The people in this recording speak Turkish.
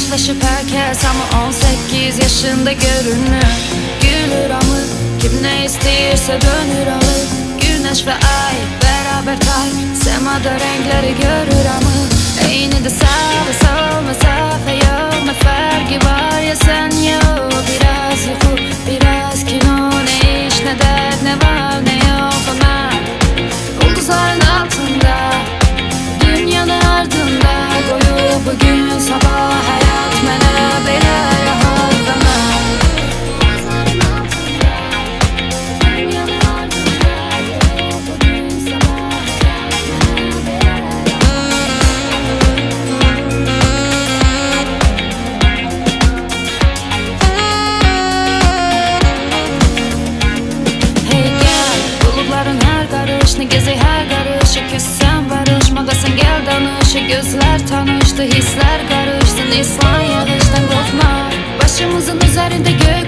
Yaşlaşıp herkes ama 18 yaşında görünür. Gülür amı, kim ne isterse dönür alır. Güneş ve ay beraber kay, semada renkleri görür amı. Aynı da sağ ve sol mesafe yok, ne farkı var ya sen yok. Biraz yuhu, biraz kino, ne iş ne dert, ne var ne yok ama ulduzların altında, dünyanın ardında koyup bugün sabah hayat mene bile rahat ama. Ne gezi her karışı, küssen barışmadasın gel danışı. Gözler tanıştı, hisler karıştı, İslam yağıştan korkma. Başımızın üzerinde gök